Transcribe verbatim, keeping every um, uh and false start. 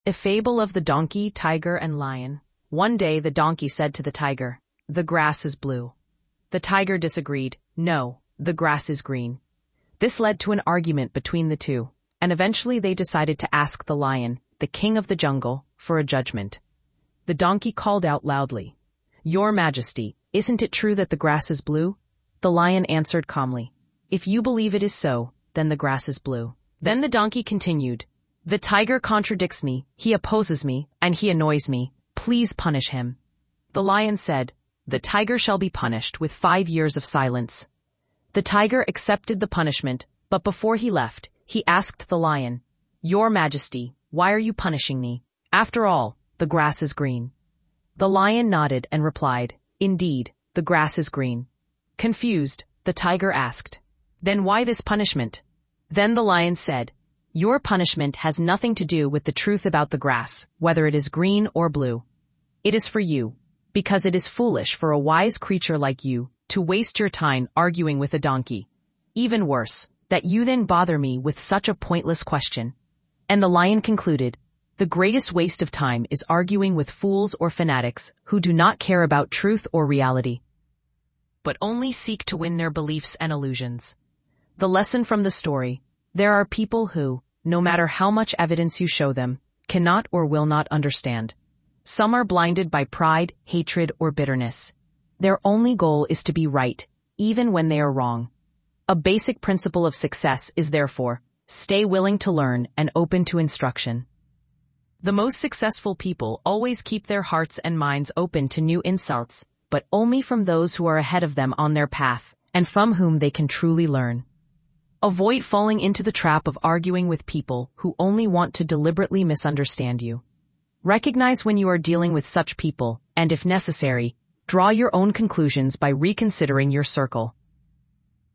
A fable of the donkey, tiger, and lion. One day the donkey said to the tiger, "The grass is blue." The tiger disagreed. "No, the grass is green." This led to an argument between the two, and eventually they decided to ask the lion, the king of the jungle, for a judgment. The donkey called out loudly, "Your Majesty, isn't it true that the grass is blue?" The lion answered calmly, "If you believe it is so, then the grass is blue." Then the donkey continued, "The tiger contradicts me, he opposes me, and he annoys me. Please punish him." The lion said, "The tiger shall be punished with five years of silence." The tiger accepted the punishment, but before he left, he asked the lion, "Your Majesty, why are you punishing me? After all, the grass is green." The lion nodded and replied, "Indeed, the grass is green." Confused, the tiger asked, "Then why this punishment?" Then the lion said, "Your punishment has nothing to do with the truth about the grass, whether it is green or blue. It is for you, because it is foolish for a wise creature like you to waste your time arguing with a donkey. Even worse, that you then bother me with such a pointless question." And the lion concluded, "The greatest waste of time is arguing with fools or fanatics who do not care about truth or reality, but only seek to win their beliefs and illusions." The lesson from the story: there are people who, no matter how much evidence you show them, cannot or will not understand. Some are blinded by pride, hatred, or bitterness. Their only goal is to be right, even when they are wrong. A basic principle of success is therefore, stay willing to learn and open to instruction. The most successful people always keep their hearts and minds open to new insights, but only from those who are ahead of them on their path, and from whom they can truly learn. Avoid falling into the trap of arguing with people who only want to deliberately misunderstand you. Recognize when you are dealing with such people, and if necessary, draw your own conclusions by reconsidering your circle.